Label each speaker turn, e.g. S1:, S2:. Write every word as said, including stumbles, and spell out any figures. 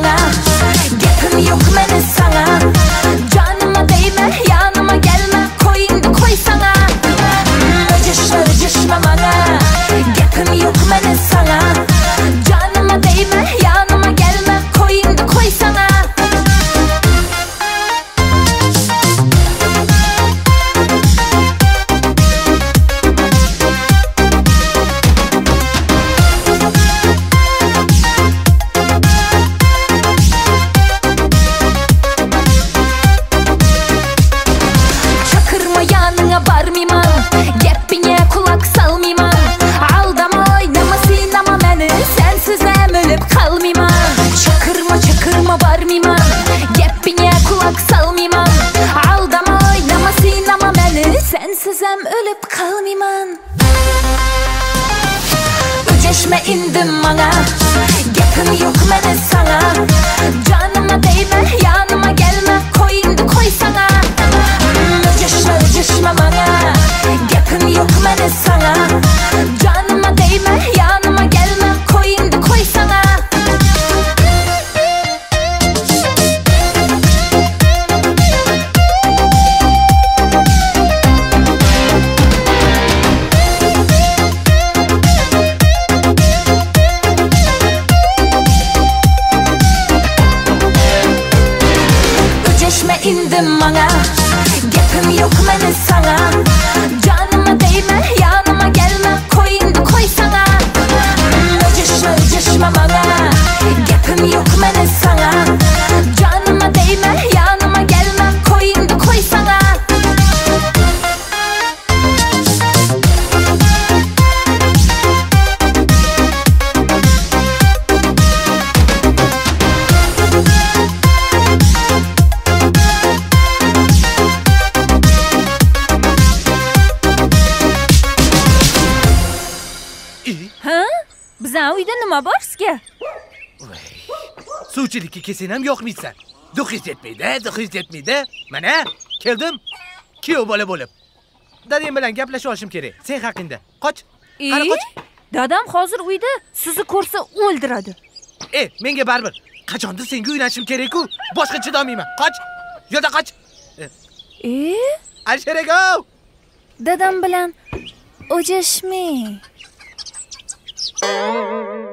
S1: bana. Gapim yok meni sana. Canıma değme, yanıma gelme. Koyun koy sana. Öcüşme öcüşme bana. Gapim yok meni sana. Canıma değme, yanıma gelme. Koyun koy sana. Çakırma çakırma barmıyman. Gepine kulak salmıyman. Aldama oynama sinema beni. Sensiz hem ölüp kalmıyman. Öceşme indim bana. Gepim yok meni sana. Canıma değme, yanıma gelme. Koyun koy sana. Öceşme öceşme bana. Gepim yok meni sana. Canıma değme, yanıma gelme. Koyun koy sana. İndim bana. Gapim yok meni sana. Canıma değme, yanıma gelme. Koyun koy sana. Öceşme öceşme bana. Gapim yok meni sana. Canıma değme, yanıma gelme. Koyun koy sana.
S2: Ha? Bizning uyda nima bor sizga?
S3: Suvchilikka kelsan ham yo'qmaysan. Duxis yetmaydi, duxis yetmaydi. Mana keldim. Kuyov bola bo'lib. Dadam bilan gaplashib olishim kerak. Sen haqingda. Qoch. Qani qoch.
S2: Dadam hozir uyda, sizni ko'rsa o'ldiradi.
S3: E, menga baribir. Qachondir senga uylanishim kerak-ku. Boshqa chidolmayman. Qoch. Yo'lda qoch.
S2: E?
S3: Alsherego.
S2: Dadam bilan o'jashmang.
S1: Thank you.